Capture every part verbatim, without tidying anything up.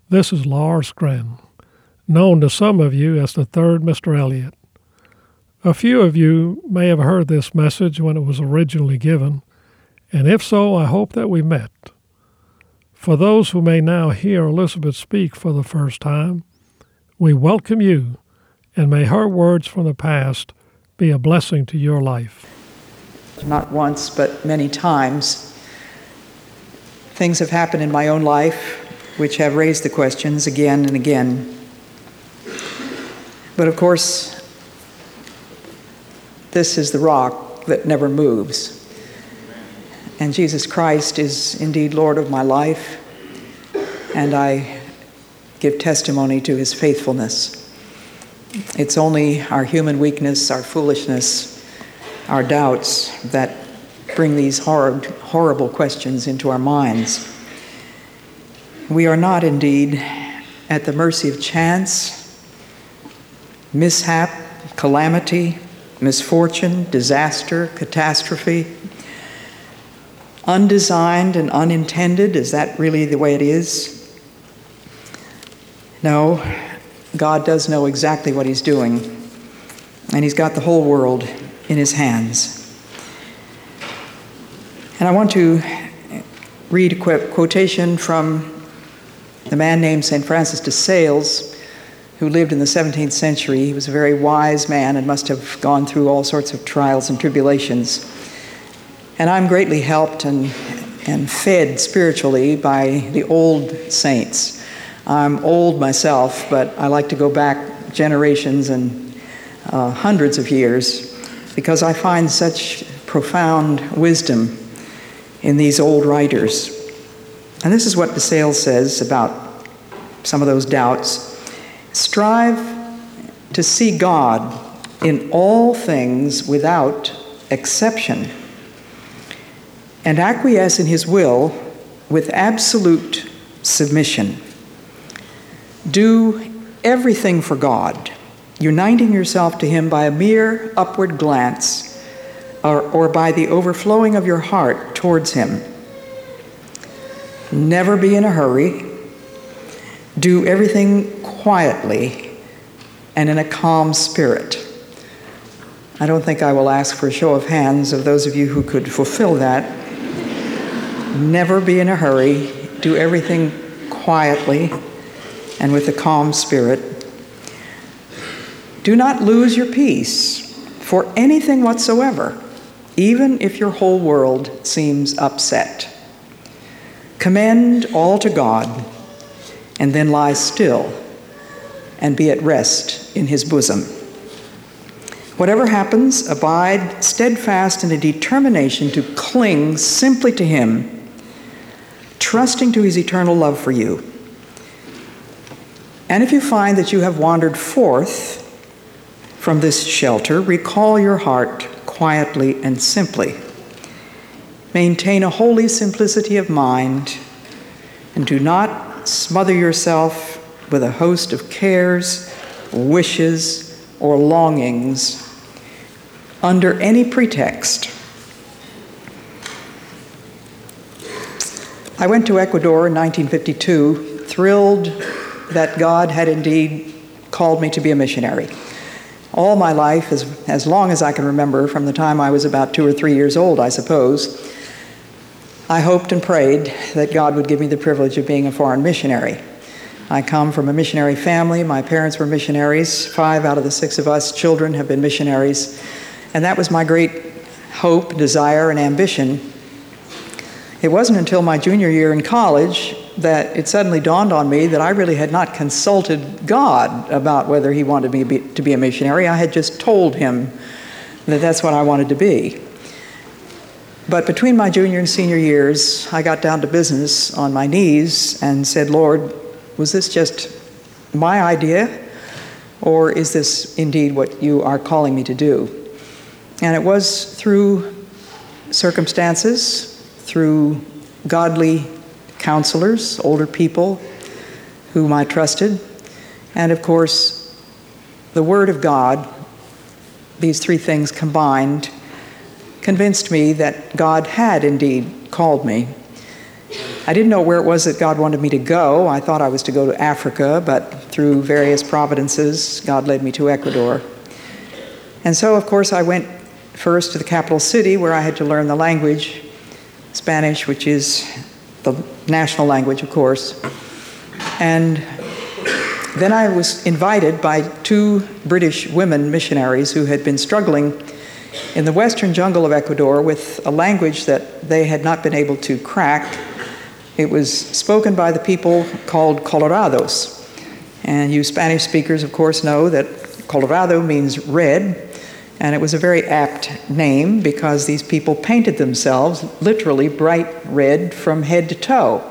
This is Lars Gren, known to some of you as the third Mister Elliot. A few of you may have heard this message when it was originally given, and if so, I hope that we met. For those who may now hear Elizabeth speak for the first time, we welcome you, and may her words from the past be a blessing to your life. Not once, but many times, things have happened in my own life which have raised the questions again and again. But of course, this is the rock that never moves. And Jesus Christ is indeed Lord of my life, and I give testimony to his faithfulness. It's only our human weakness, our foolishness, our doubts that bring these horrid, horrible questions into our minds. We are not indeed at the mercy of chance, mishap, calamity, misfortune, disaster, catastrophe, undesigned and unintended. Is that really the way it is? No, God does know exactly what he's doing, and he's got the whole world in his hands. And I want to read a quotation from the man named Saint Francis de Sales, who lived in the seventeenth century. He was a very wise man and must have gone through all sorts of trials and tribulations. And I'm greatly helped and, and fed spiritually by the old saints. I'm old myself, but I like to go back generations and uh, hundreds of years, because I find such profound wisdom in these old writers. And this is what de Sales says about some of those doubts. Strive to see God in all things without exception, and acquiesce in his will with absolute submission. Do everything for God, uniting yourself to him by a mere upward glance, or, or by the overflowing of your heart towards him. Never be in a hurry. Do everything quietly and in a calm spirit. I don't think I will ask for a show of hands of those of you who could fulfill that. Never be in a hurry. Do everything quietly and with a calm spirit. Do not lose your peace for anything whatsoever, even if your whole world seems upset. Commend all to God, and then lie still and be at rest in his bosom. Whatever happens, abide steadfast in a determination to cling simply to him, trusting to his eternal love for you. And if you find that you have wandered forth from this shelter, recall your heart quietly and simply. Maintain a holy simplicity of mind, and do not smother yourself with a host of cares, wishes, or longings under any pretext. I went to Ecuador in nineteen fifty-two, thrilled that God had indeed called me to be a missionary. All my life, as, as long as I can remember, from the time I was about two or three years old, I suppose, I hoped and prayed that God would give me the privilege of being a foreign missionary. I come from a missionary family. My parents were missionaries. Five out of the six of us children have been missionaries. And that was my great hope, desire, and ambition. It wasn't until my junior year in college that it suddenly dawned on me that I really had not consulted God about whether he wanted me to be a missionary. I had just told him that that's what I wanted to be. But between my junior and senior years, I got down to business on my knees and said, Lord, was this just my idea, or is this indeed what you are calling me to do? And it was through circumstances, through godly counselors, older people whom I trusted, and of course, the Word of God, these three things combined, convinced me that God had indeed called me. I didn't know where it was that God wanted me to go. I thought I was to go to Africa, but through various providences, God led me to Ecuador. And so, of course, I went first to the capital city where I had to learn the language, Spanish, which is the national language, of course. And then I was invited by two British women missionaries who had been struggling in the western jungle of Ecuador with a language that they had not been able to crack. It was spoken by the people called Colorados. And you Spanish speakers, of course, know that Colorado means red. And it was a very apt name because these people painted themselves literally bright red from head to toe.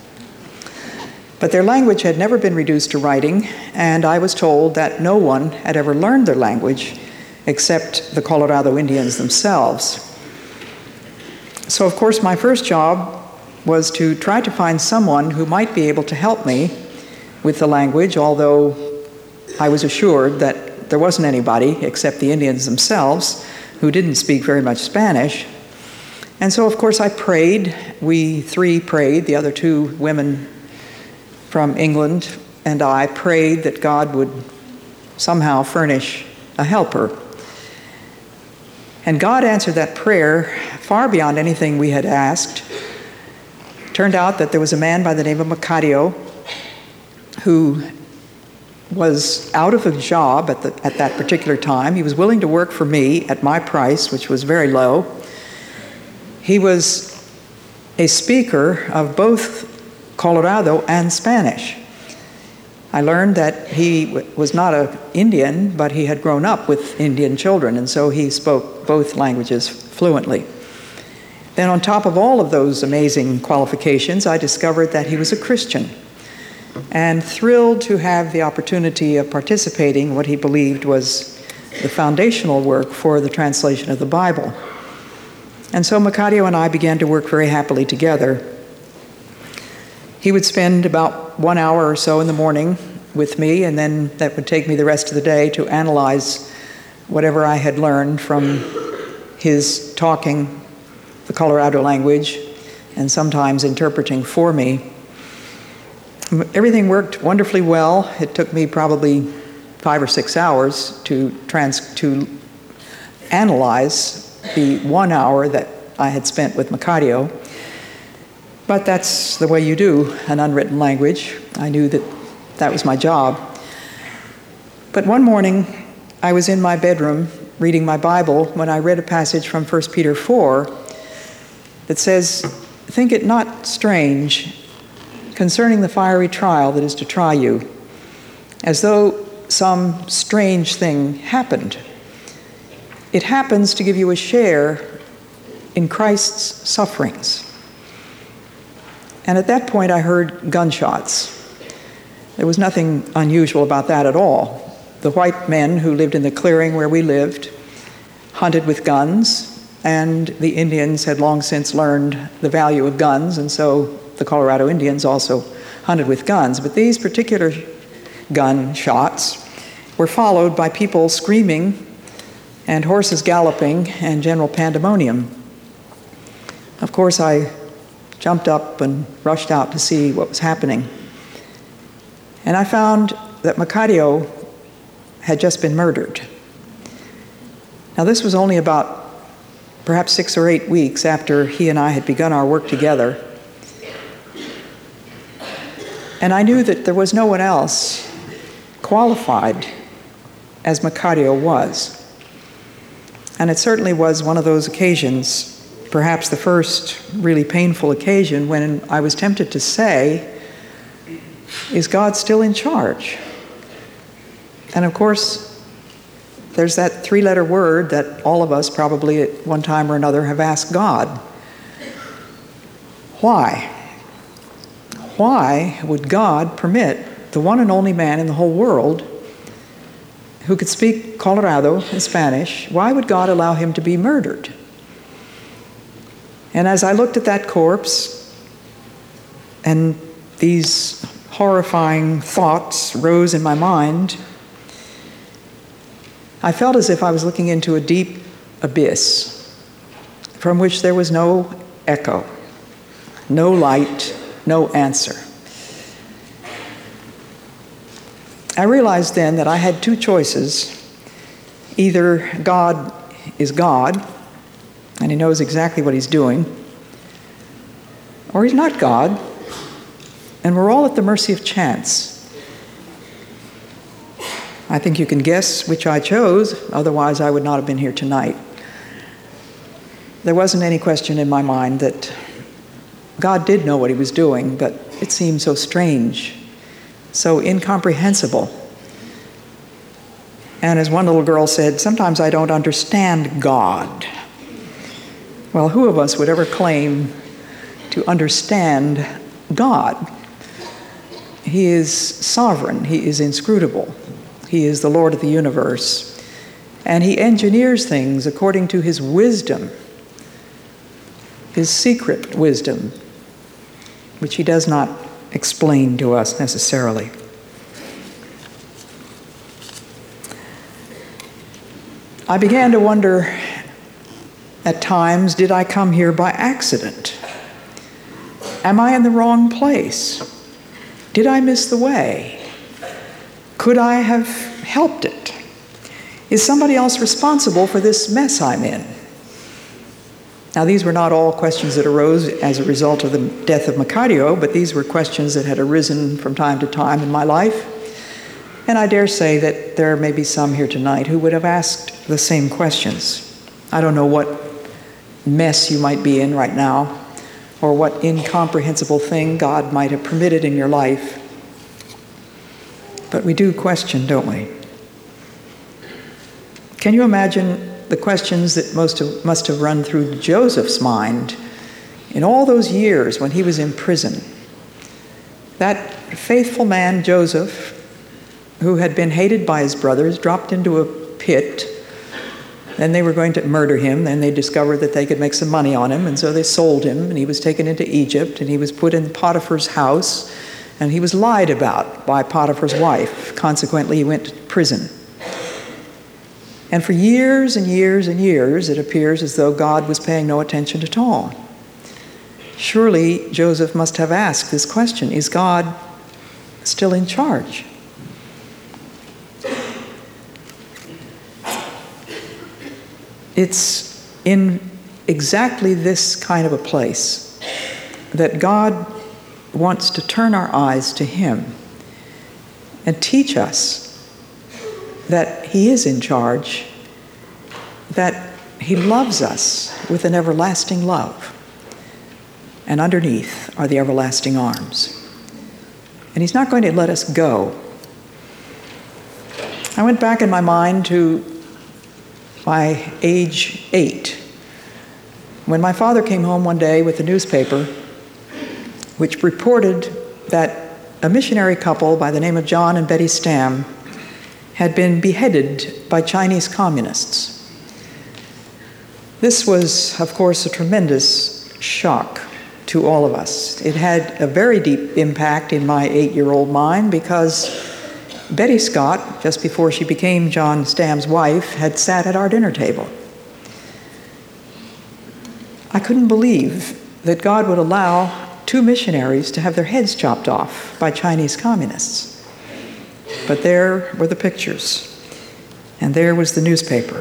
But their language had never been reduced to writing, and I was told that no one had ever learned their language except the Colorado Indians themselves. So, of course, my first job was to try to find someone who might be able to help me with the language, although I was assured that there wasn't anybody except the Indians themselves who didn't speak very much Spanish. And so, of course, I prayed. We three prayed, the other two women from England and I prayed that God would somehow furnish a helper. And God answered that prayer far beyond anything we had asked. It turned out that there was a man by the name of Macario who was out of a job at, the, at that particular time. He was willing to work for me at my price, which was very low. He was a speaker of both Colorado and Spanish. I learned that he w- was not an Indian, but he had grown up with Indian children, and so he spoke both languages fluently. Then on top of all of those amazing qualifications, I discovered that he was a Christian, and thrilled to have the opportunity of participating in what he believed was the foundational work for the translation of the Bible. And so Macario and I began to work very happily together. He would spend about one hour or so in the morning with me, and then that would take me the rest of the day to analyze whatever I had learned from his talking the Colorado language and sometimes interpreting for me. Everything worked wonderfully well. It took me probably five or six hours to trans to analyze the one hour that I had spent with Macario. But that's the way you do an unwritten language. I knew that that was my job. But one morning, I was in my bedroom reading my Bible when I read a passage from First Peter four that says, "Think it not strange concerning the fiery trial that is to try you, as though some strange thing happened. It happens to give you a share in Christ's sufferings." And at that point, I heard gunshots. There was nothing unusual about that at all. The white men who lived in the clearing where we lived hunted with guns, and the Indians had long since learned the value of guns, and so the Colorado Indians also hunted with guns. But these particular gunshots were followed by people screaming and horses galloping and general pandemonium. Of course, I jumped up and rushed out to see what was happening. And I found that Macario had just been murdered. Now, this was only about perhaps six or eight weeks after he and I had begun our work together. And I knew that there was no one else qualified as Macario was. And it certainly was one of those occasions, perhaps the first really painful occasion, when I was tempted to say, is God still in charge? And of course, there's that three-letter word that all of us probably at one time or another have asked God. Why? Why would God permit the one and only man in the whole world who could speak Colorado and Spanish, why would God allow him to be murdered? And as I looked at that corpse, and these horrifying thoughts rose in my mind, I felt as if I was looking into a deep abyss from which there was no echo, no light, no answer. I realized then that I had two choices. Either God is God, and he knows exactly what he's doing, or he's not God, and we're all at the mercy of chance. I think you can guess which I chose, otherwise I would not have been here tonight. There wasn't any question in my mind that God did know what he was doing, but it seemed so strange, so incomprehensible. And as one little girl said, sometimes I don't understand God. Well, who of us would ever claim to understand God? He is sovereign. He is inscrutable. He is the Lord of the universe. And he engineers things according to his wisdom, his secret wisdom, which he does not explain to us necessarily. I began to wonder at times, did I come here by accident? Am I in the wrong place? Did I miss the way? Could I have helped it? Is somebody else responsible for this mess I'm in? Now, these were not all questions that arose as a result of the death of Macario, but these were questions that had arisen from time to time in my life. And I dare say that there may be some here tonight who would have asked the same questions. I don't know what mess you might be in right now, or what incomprehensible thing God might have permitted in your life. But we do question, don't we? Can you imagine the questions that most of, must have run through Joseph's mind in all those years when he was in prison? That faithful man, Joseph, who had been hated by his brothers, dropped into a pit. Then they were going to murder him. Then they discovered that they could make some money on him, and so they sold him, and he was taken into Egypt, and he was put in Potiphar's house, and he was lied about by Potiphar's wife. Consequently, he went to prison. And for years and years and years, it appears as though God was paying no attention at all. Surely Joseph must have asked this question, is God still in charge? It's in exactly this kind of a place that God wants to turn our eyes to him and teach us that he is in charge, that he loves us with an everlasting love, and underneath are the everlasting arms. And he's not going to let us go. I went back in my mind to my age eight, when my father came home one day with a newspaper which reported that a missionary couple by the name of John and Betty Stam had been beheaded by Chinese communists. This was, of course, a tremendous shock to all of us. It had a very deep impact in my eight-year-old mind because Betty Scott, just before she became John Stam's wife, had sat at our dinner table. I couldn't believe that God would allow two missionaries to have their heads chopped off by Chinese communists. But there were the pictures, and there was the newspaper.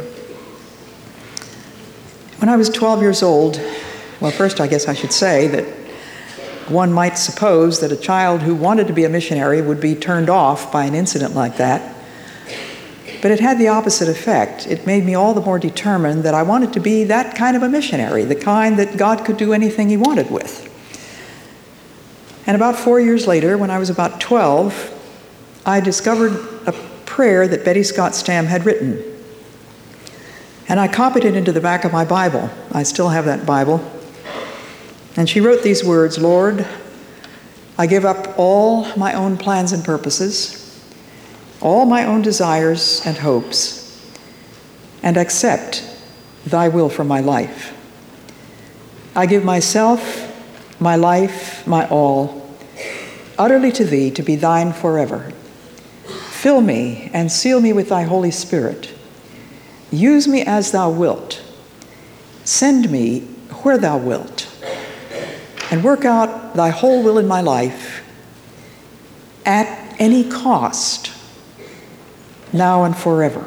When I was twelve years old, well, first I guess I should say that one might suppose that a child who wanted to be a missionary would be turned off by an incident like that. But it had the opposite effect. It made me all the more determined that I wanted to be that kind of a missionary, the kind that God could do anything he wanted with. And about four years later, when I was about twelve, I discovered a prayer that Betty Scott Stam had written. And I copied it into the back of my Bible. I still have that Bible. And she wrote these words, Lord, I give up all my own plans and purposes, all my own desires and hopes, and accept thy will for my life. I give myself, my life, my all, utterly to thee to be thine forever. Fill me and seal me with thy Holy Spirit. Use me as thou wilt. Send me where thou wilt. and work out thy whole will in my life at any cost, now and forever.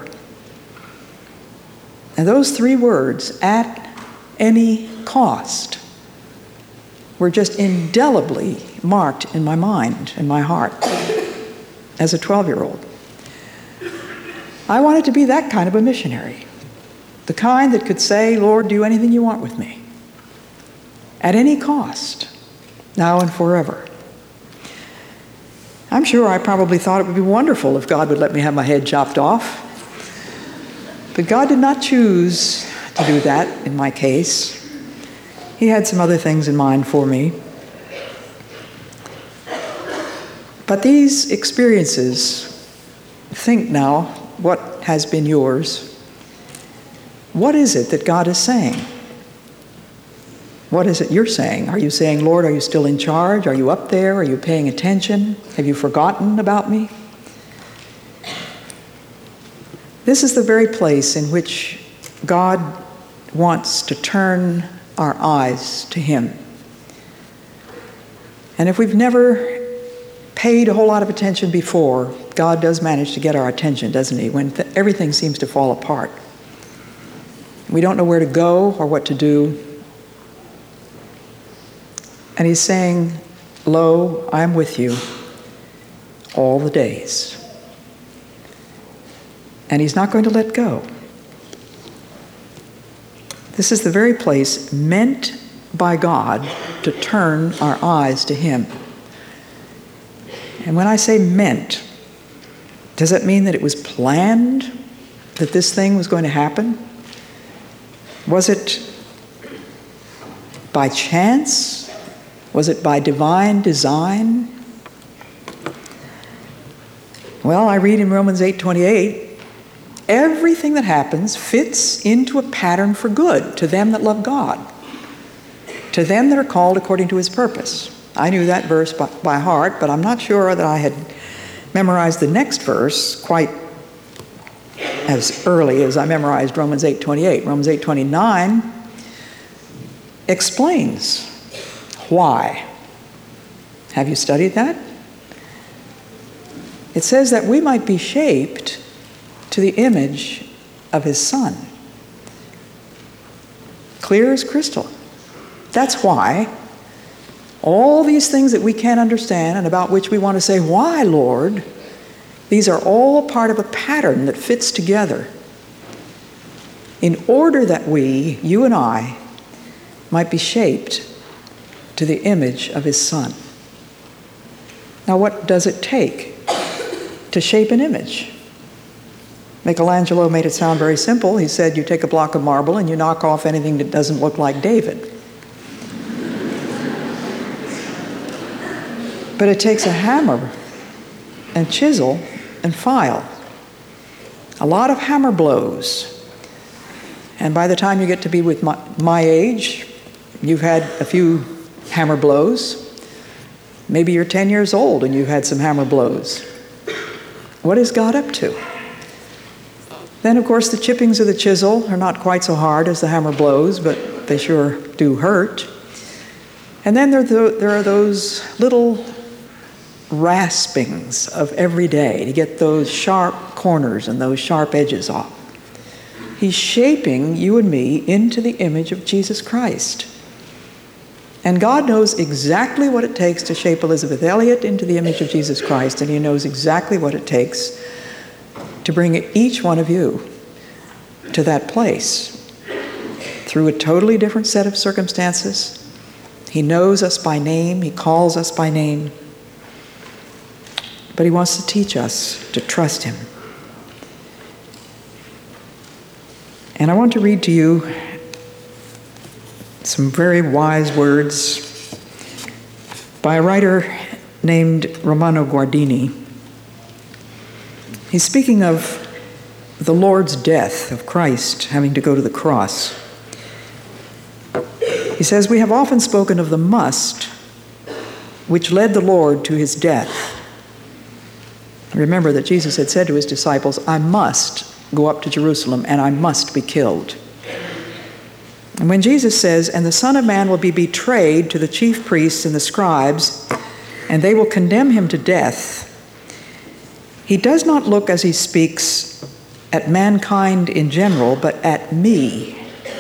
And those three words, at any cost, were just indelibly marked in my mind and my heart as a twelve-year-old. I wanted to be that kind of a missionary, the kind that could say, Lord, do anything you want with me, at any cost, now and forever. I'm sure I probably thought it would be wonderful if God would let me have my head chopped off. But God did not choose to do that in my case. He had some other things in mind for me. But these experiences, think now what has been yours. What is it that God is saying? What is it you're saying? Are you saying, Lord, are you still in charge? Are you up there? Are you paying attention? Have you forgotten about me? This is the very place in which God wants to turn our eyes to Him. And if we've never paid a whole lot of attention before, God does manage to get our attention, doesn't He, when th- everything seems to fall apart. We don't know where to go or what to do. And He's saying, lo, I am with you all the days. And He's not going to let go. This is the very place meant by God to turn our eyes to Him. And when I say meant, does that mean that it was planned that this thing was going to happen? Was it by chance? Was it by divine design? Well, I read in Romans eight twenty-eight, everything that happens fits into a pattern for good to them that love God, to them that are called according to His purpose. I knew that verse by, by heart, but I'm not sure that I had memorized the next verse quite as early as I memorized Romans eight twenty-eight. Romans eight twenty-nine explains why. Have you studied that? It says that we might be shaped to the image of His Son. Clear as crystal. That's why all these things that we can't understand and about which we want to say, why, Lord? These are all part of a pattern that fits together in order that we, you and I, might be shaped to the image of His Son. Now, what does it take to shape an image? Michelangelo made it sound very simple. He said, you take a block of marble and you knock off anything that doesn't look like David. But it takes a hammer and chisel and file. A lot of hammer blows. And by the time you get to be with my, my age, you've had a few hammer blows. Maybe you're ten years old and you've had some hammer blows. What is God up to? Then, of course, the chippings of the chisel are not quite so hard as the hammer blows, but they sure do hurt. And then there, there are those little raspings of every day to get those sharp corners and those sharp edges off. He's shaping you and me into the image of Jesus Christ. And God knows exactly what it takes to shape Elizabeth Elliot into the image of Jesus Christ, and He knows exactly what it takes to bring each one of you to that place through a totally different set of circumstances. He knows us by name. He calls us by name. But He wants to teach us to trust Him. And I want to read to you some very wise words by a writer named Romano Guardini. He's speaking of the Lord's death, of Christ having to go to the cross. He says, we have often spoken of the must which led the Lord to His death. Remember that Jesus had said to His disciples, I must go up to Jerusalem and I must be killed. And when Jesus says, "And the Son of Man will be betrayed to the chief priests and the scribes, and they will condemn him to death," he does not look as he speaks at mankind in general, but at me.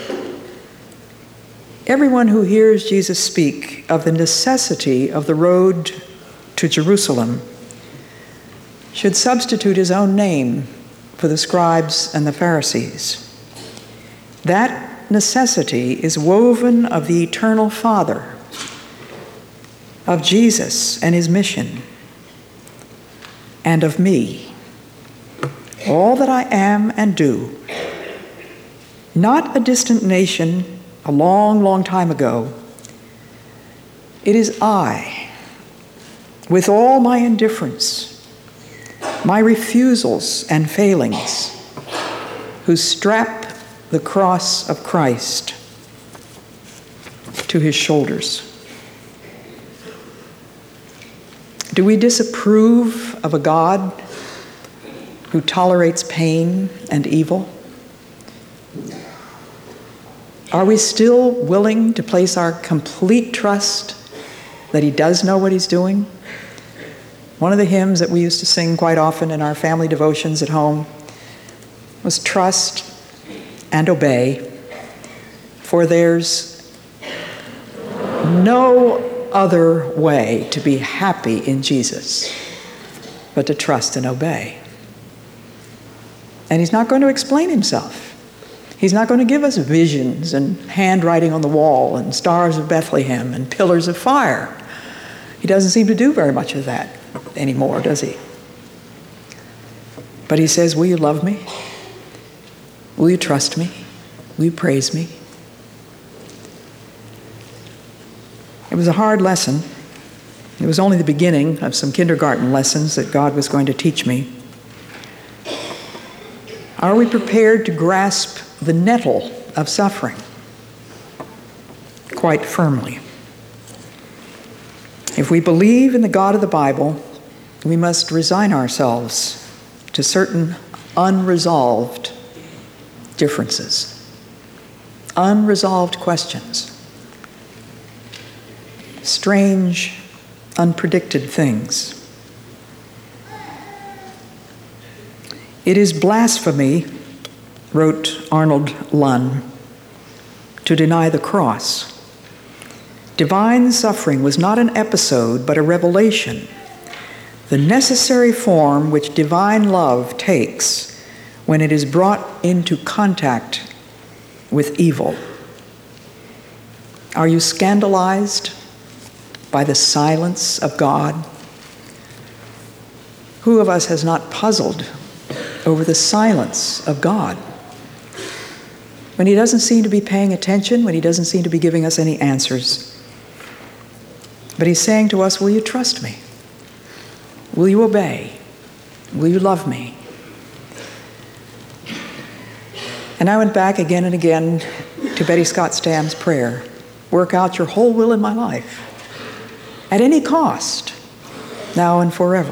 Everyone who hears Jesus speak of the necessity of the road to Jerusalem should substitute his own name for the scribes and the Pharisees. That necessity is woven of the eternal Father, of Jesus and his mission, and of me. All that I am and do, not a distant nation a long, long time ago. It is I, with all my indifference, my refusals and failings, who strap the cross of Christ to his shoulders. Do we disapprove of a God who tolerates pain and evil? Are we still willing to place our complete trust that he does know what he's doing? One of the hymns that we used to sing quite often in our family devotions at home was "Trust and Obey, for there's no other way to be happy in Jesus but to trust and obey." And he's not going to explain himself. He's not going to give us visions and handwriting on the wall and stars of Bethlehem and pillars of fire. He doesn't seem to do very much of that anymore, does he? But he says, "Will you love me? Will you trust me? Will you praise me?" It was a hard lesson. It was only the beginning of some kindergarten lessons that God was going to teach me. Are we prepared to grasp the nettle of suffering quite firmly? If we believe in the God of the Bible, we must resign ourselves to certain unresolved differences, unresolved questions, strange, unpredicted things. It is blasphemy, wrote Arnold Lunn, to deny the cross. Divine suffering was not an episode, but a revelation, the necessary form which divine love takes when it is brought into contact with evil. Are you scandalized by the silence of God? Who of us has not puzzled over the silence of God? When he doesn't seem to be paying attention, when he doesn't seem to be giving us any answers. But he's saying to us, will you trust me? Will you obey? Will you love me? And I went back again and again to Betty Scott Stam's prayer, work out your whole will in my life, at any cost, now and forever.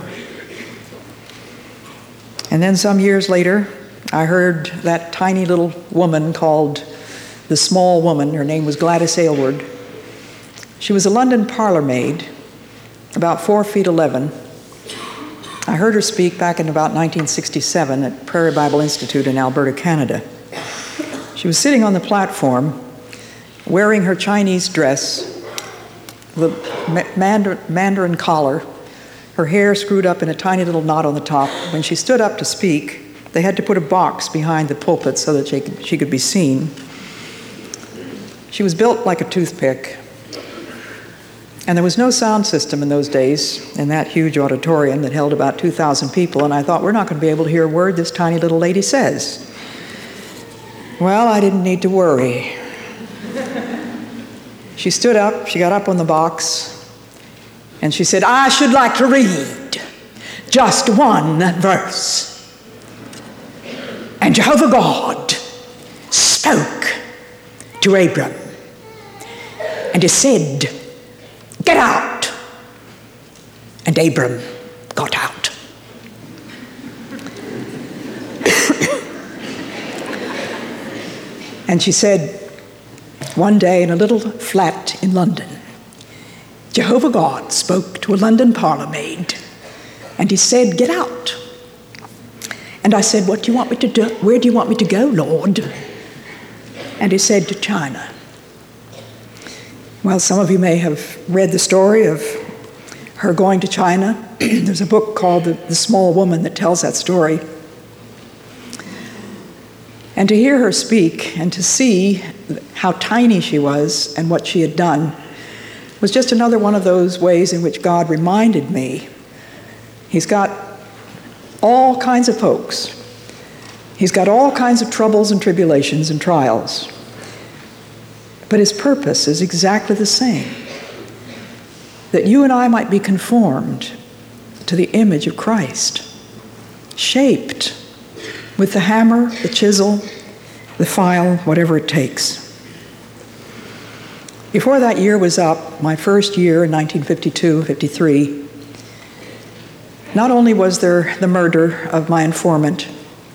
And then some years later, I heard that tiny little woman called the Small Woman. Her name was Gladys Aylward. She was a London parlor maid, about four feet eleven. I heard her speak back in about nineteen sixty-seven at Prairie Bible Institute in Alberta, Canada. She was sitting on the platform, wearing her Chinese dress, the Mandarin, Mandarin collar, her hair screwed up in a tiny little knot on the top. When she stood up to speak, they had to put a box behind the pulpit so that she could, she could be seen. She was built like a toothpick. And there was no sound system in those days in that huge auditorium that held about two thousand people, and I thought, we're not going to be able to hear a word this tiny little lady says. Well, I didn't need to worry. She stood up, she got up on the box, and she said, I should like to read just one verse. And Jehovah God spoke to Abram, and he said, get out. And Abram got out. And she said, One day in a little flat in London, Jehovah God spoke to a London parlour maid, and he said, "Get out." And I said, "What do you want me to do? Where do you want me to go, Lord?" And he said, "To China." Well, some of you may have read the story of her going to China. There's a book called the, the Small Woman that tells that story. And to hear her speak and to see how tiny she was and what she had done was just another one of those ways in which God reminded me He's got all kinds of folks. He's got all kinds of troubles and tribulations and trials. But his purpose is exactly the same. That you and I might be conformed to the image of Christ, shaped with the hammer, the chisel, the file, whatever it takes. Before that year was up, my first year in nineteen fifty-two fifty-three, not only was there the murder of my informant,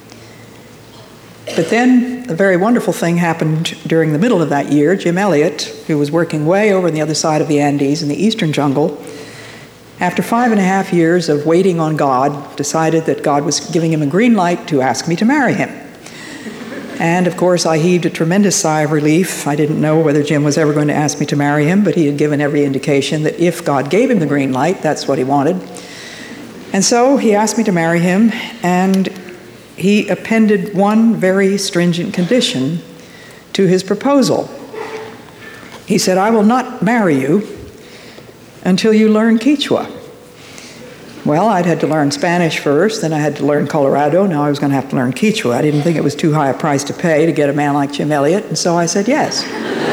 but then a very wonderful thing happened during the middle of that year. Jim Elliot, who was working way over on the other side of the Andes in the eastern jungle, after five and a half years of waiting on God, decided that God was giving him a green light to ask me to marry him. And of course, I heaved a tremendous sigh of relief. I didn't know whether Jim was ever going to ask me to marry him, but he had given every indication that if God gave him the green light, that's what he wanted. And so he asked me to marry him, and he appended one very stringent condition to his proposal. He said, "I will not marry you until you learn Quechua." Well, I'd had to learn Spanish first, then I had to learn Colorado, now I was going to have to learn Quechua. I didn't think it was too high a price to pay to get a man like Jim Elliot, and so I said yes.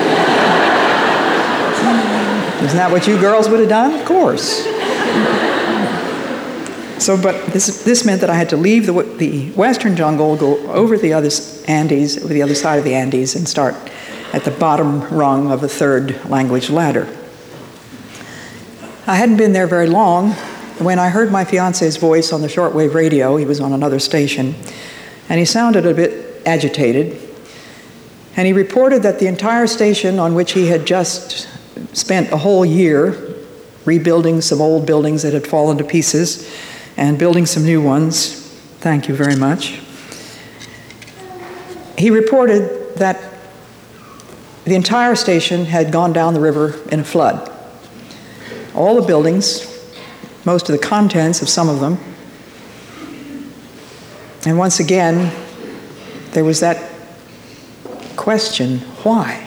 Isn't that what you girls would have done? Of course. So, but this, this meant that I had to leave the, the western jungle, go over the other Andes, over the other side of the Andes, and start at the bottom rung of the third language ladder. I hadn't been there very long when I heard my fiance's voice on the shortwave radio. He was on another station, and he sounded a bit agitated. And he reported that the entire station, on which he had just spent a whole year rebuilding some old buildings that had fallen to pieces and building some new ones, thank you very much, he reported that the entire station had gone down the river in a flood. All the buildings, most of the contents of some of them. And once again, there was that question, why?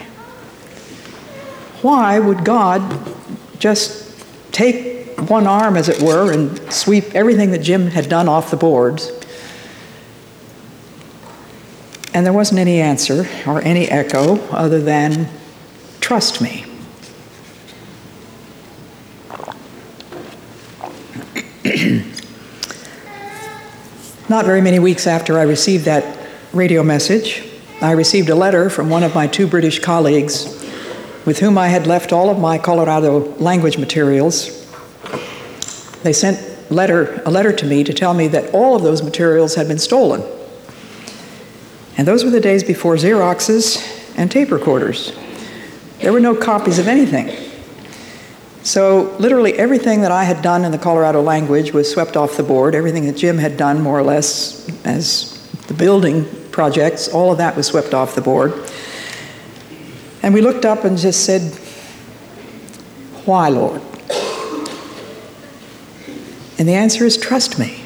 Why would God just take one arm, as it were, and sweep everything that Jim had done off the boards? And there wasn't any answer or any echo other than, trust me. Not very many weeks after I received that radio message, I received a letter from one of my two British colleagues with whom I had left all of my Colorado language materials. They sent letter, a letter to me to tell me that all of those materials had been stolen. And those were the days before Xeroxes and tape recorders. There were no copies of anything. So literally everything that I had done in the Colorado language was swept off the board. Everything that Jim had done, more or less, as the building projects, all of that was swept off the board. And we looked up and just said, why, Lord? And the answer is, trust me.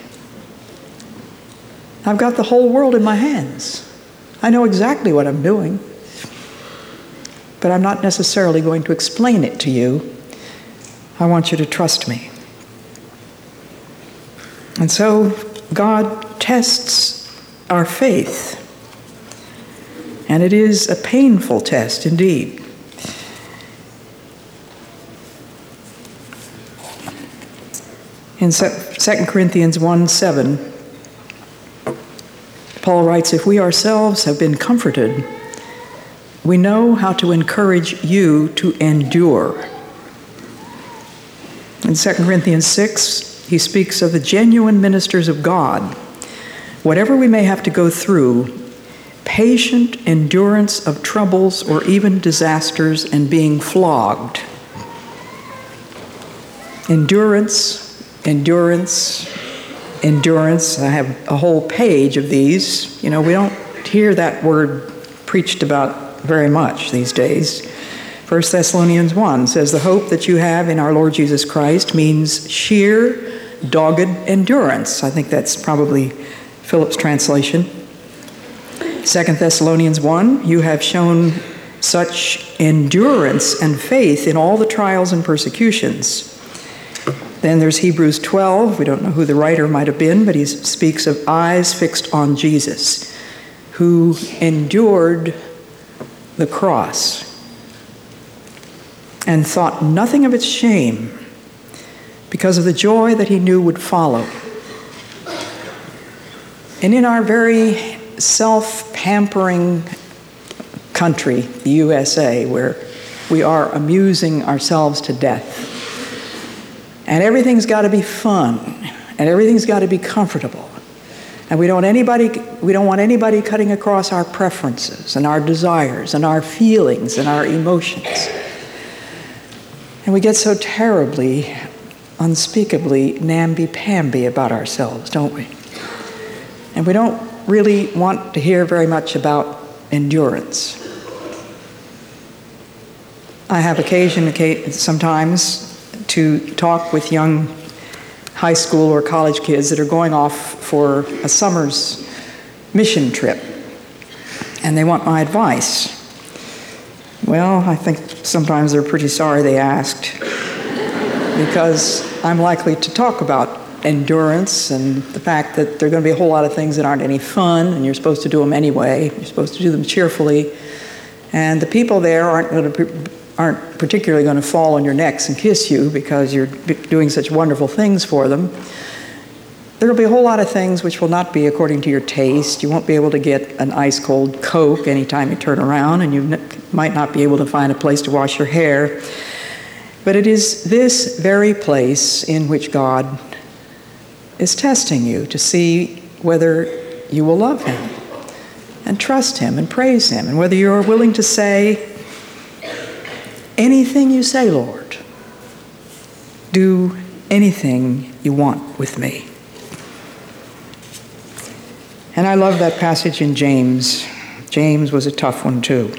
I've got the whole world in my hands. I know exactly what I'm doing, but I'm not necessarily going to explain it to you. I want you to trust me. And so God tests our faith, and it is a painful test indeed. In Second Corinthians one seven, Paul writes, if we ourselves have been comforted, we know how to encourage you to endure. In Second Corinthians six, he speaks of the genuine ministers of God. Whatever we may have to go through, patient endurance of troubles or even disasters and being flogged. Endurance, endurance, endurance. I have a whole page of these. You know, we don't hear that word preached about very much these days. First Thessalonians one says, the hope that you have in our Lord Jesus Christ means sheer, dogged endurance. I think that's probably Philip's translation. Second Thessalonians one, you have shown such endurance and faith in all the trials and persecutions. Then there's Hebrews twelve. We don't know who the writer might have been, but he speaks of eyes fixed on Jesus, who endured the cross and thought nothing of its shame because of the joy that he knew would follow. And in our very self-pampering country, the U S A, where we are amusing ourselves to death, and everything's got to be fun, and everything's got to be comfortable, and we don't anybody we don't want anybody cutting across our preferences and our desires and our feelings and our emotions. And we get so terribly, unspeakably namby-pamby about ourselves, don't we? And we don't really want to hear very much about endurance. I have occasion sometimes to talk with young high school or college kids that are going off for a summer's mission trip, and they want my advice. Well, I think sometimes they're pretty sorry they asked, because I'm likely to talk about endurance and the fact that there are going to be a whole lot of things that aren't any fun, and you're supposed to do them anyway. You're supposed to do them cheerfully, and the people there aren't going to aren't particularly going to fall on your necks and kiss you because you're doing such wonderful things for them. There will be a whole lot of things which will not be according to your taste. You won't be able to get an ice-cold Coke anytime you turn around, and you n- might not be able to find a place to wash your hair. But it is this very place in which God is testing you to see whether you will love him and trust him and praise him, and whether you are willing to say, anything you say, Lord, do anything you want with me. And I love that passage in James. James was a tough one too.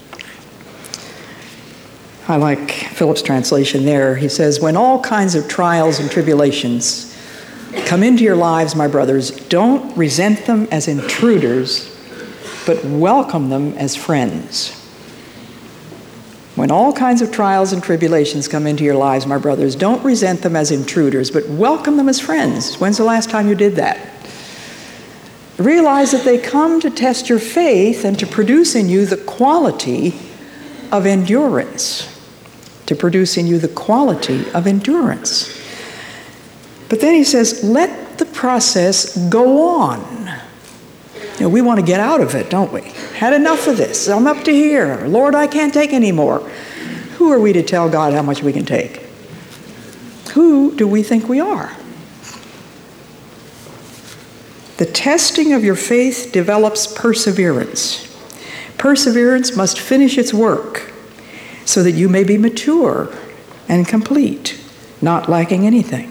I like Philip's translation there. He says, when all kinds of trials and tribulations come into your lives, my brothers, don't resent them as intruders, but welcome them as friends. When all kinds of trials and tribulations come into your lives, my brothers, don't resent them as intruders, but welcome them as friends. When's the last time you did that? Realize that they come to test your faith and to produce in you the quality of endurance. To produce in you the quality of endurance. But then he says, let the process go on. You know, we want to get out of it, don't we? Had enough of this. I'm up to here. Lord, I can't take any more. Who are we to tell God how much we can take? Who do we think we are? The testing of your faith develops perseverance. Perseverance must finish its work so that you may be mature and complete, not lacking anything.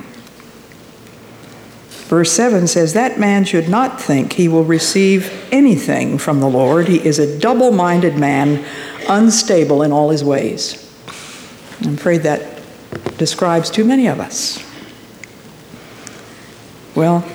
Verse seven says, that man should not think he will receive anything from the Lord. He is a double-minded man, unstable in all his ways. I'm afraid that describes too many of us. Well,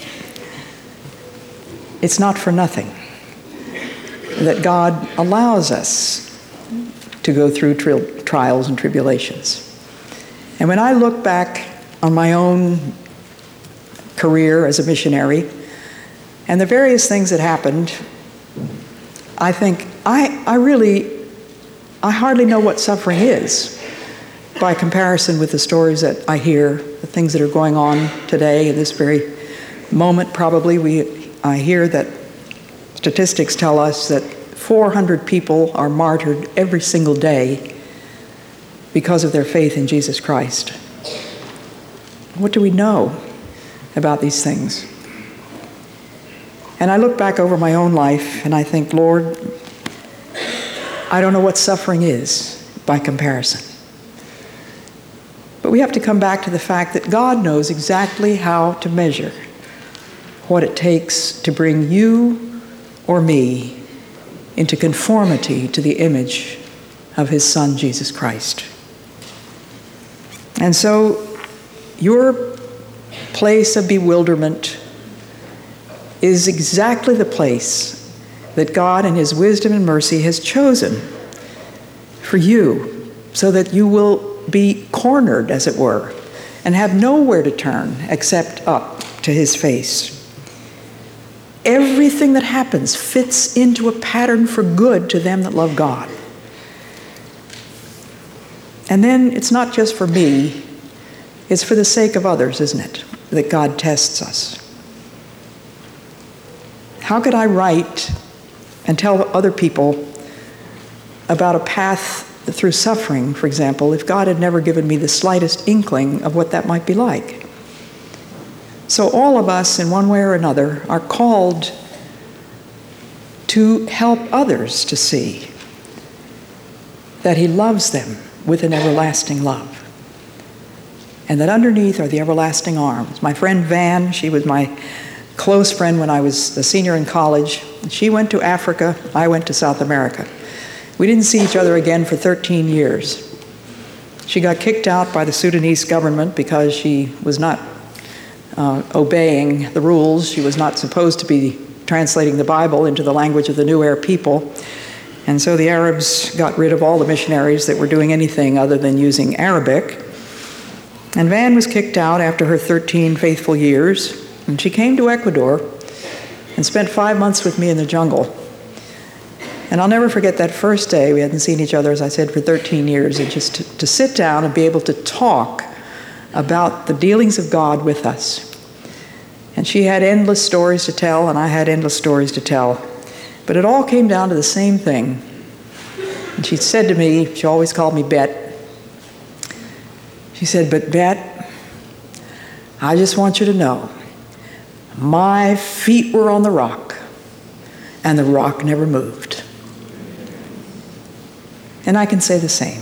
it's not for nothing that God allows us to go through tri- trials and tribulations. And when I look back on my own career as a missionary and the various things that happened, I think I, I really, I hardly know what suffering is by comparison with the stories that I hear, the things that are going on today in this very moment. Probably we, I hear that statistics tell us that four hundred people are martyred every single day because of their faith in Jesus Christ. What do we know about these things? And I look back over my own life and I think, Lord, I don't know what suffering is by comparison. But we have to come back to the fact that God knows exactly how to measure what it takes to bring you or me into conformity to the image of his Son, Jesus Christ. And so your place of bewilderment is exactly the place that God in his wisdom and mercy has chosen for you, so that you will be cornered, as it were, and have nowhere to turn except up to his face. Everything that happens fits into a pattern for good to them that love God. And then it's not just for me, it's for the sake of others, isn't it, that God tests us. How could I write and tell other people about a path through suffering, for example, if God had never given me the slightest inkling of what that might be like? So all of us, in one way or another, are called to help others to see that he loves them with an everlasting love, and that underneath are the everlasting arms. My friend Van, she was my close friend when I was a senior in college. She went to Africa, I went to South America. We didn't see each other again for thirteen years. She got kicked out by the Sudanese government because she was not uh, obeying the rules. She was not supposed to be translating the Bible into the language of the New Air people. And so the Arabs got rid of all the missionaries that were doing anything other than using Arabic. And Van was kicked out after her thirteen faithful years. And she came to Ecuador and spent five months with me in the jungle. And I'll never forget that first day. We hadn't seen each other, as I said, for thirteen years. And just to, to sit down and be able to talk about the dealings of God with us. And she had endless stories to tell, and I had endless stories to tell. But it all came down to the same thing. And she said to me, she always called me Bet. She said, "But Bet, I just want you to know, my feet were on the rock, and the rock never moved." And I can say the same.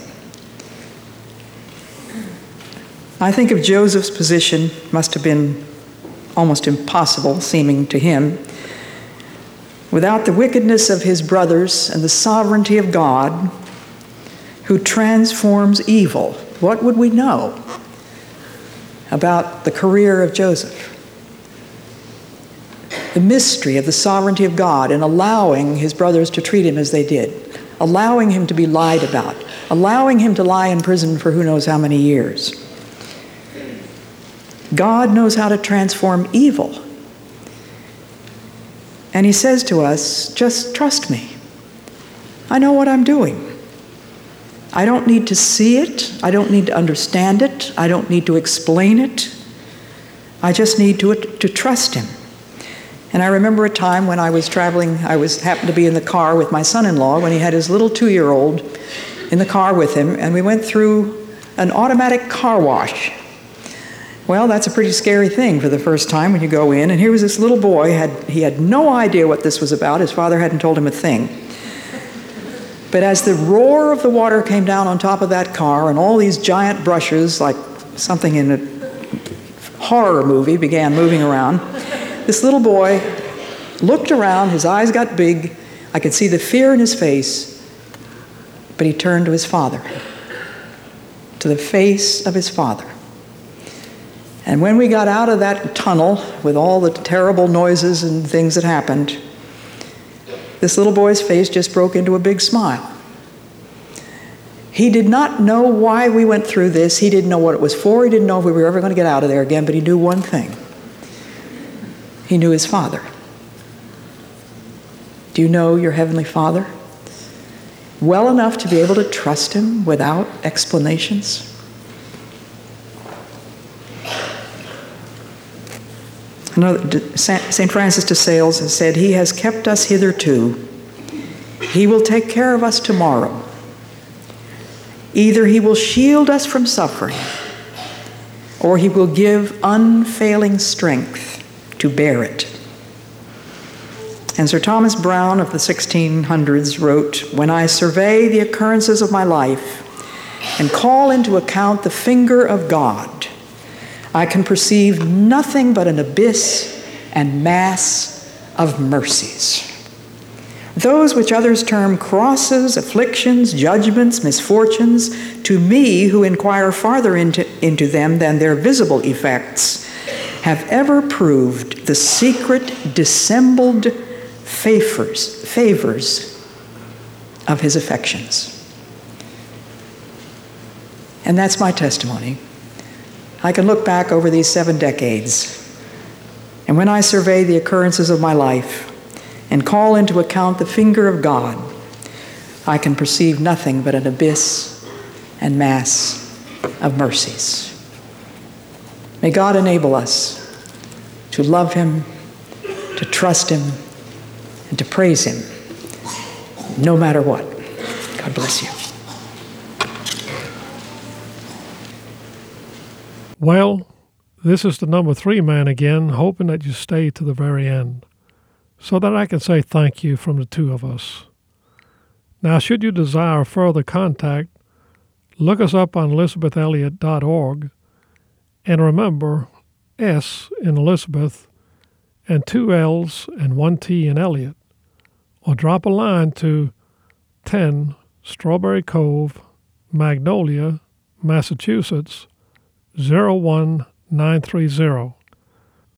I think of Joseph's position, must have been almost impossible, seeming to him. Without the wickedness of his brothers and the sovereignty of God, who transforms evil, what would we know about the career of Joseph? The mystery of the sovereignty of God in allowing his brothers to treat him as they did, allowing him to be lied about, allowing him to lie in prison for who knows how many years. God knows how to transform evil. And he says to us, just trust me. I know what I'm doing. I don't need to see it. I don't need to understand it. I don't need to explain it. I just need to, to trust him. And I remember a time when I was traveling, I was happened to be in the car with my son-in-law when he had his little two-year-old in the car with him, and we went through an automatic car wash. Well, that's a pretty scary thing for the first time when you go in, and here was this little boy, had he had no idea what this was about. His father hadn't told him a thing. But as the roar of the water came down on top of that car, and all these giant brushes, like something in a horror movie, began moving around, this little boy looked around, his eyes got big, I could see the fear in his face, but he turned to his father, to the face of his father. And when we got out of that tunnel with all the terrible noises and things that happened, this little boy's face just broke into a big smile. He did not know why we went through this. He didn't know what it was for. He didn't know if we were ever going to get out of there again, but he knew one thing. He knew his Father. Do you know your Heavenly Father well enough to be able to trust him without explanations? Saint Francis de Sales has said, "He has kept us hitherto. He will take care of us tomorrow. Either he will shield us from suffering, or he will give unfailing strength to bear it." And Sir Thomas Browne of the sixteen hundreds wrote, "When I survey the occurrences of my life and call into account the finger of God, I can perceive nothing but an abyss and mass of mercies. Those which others term crosses, afflictions, judgments, misfortunes, to me who inquire farther into, into them than their visible effects, have ever proved the secret dissembled favors, favors of his affections." And that's my testimony. I can look back over these seven decades, and when I survey the occurrences of my life and call into account the finger of God, I can perceive nothing but an abyss and mass of mercies. May God enable us to love him, to trust him, and to praise him, no matter what. God bless you. Well, this is the number three man again, hoping that you stay to the very end, so that I can say thank you from the two of us. Now, should you desire further contact, look us up on elizabeth elliot dot org, and remember, S in Elizabeth, and two L's and one T in Elliot, or drop a line to ten Strawberry Cove, Magnolia, Massachusetts, zero one nine three zero.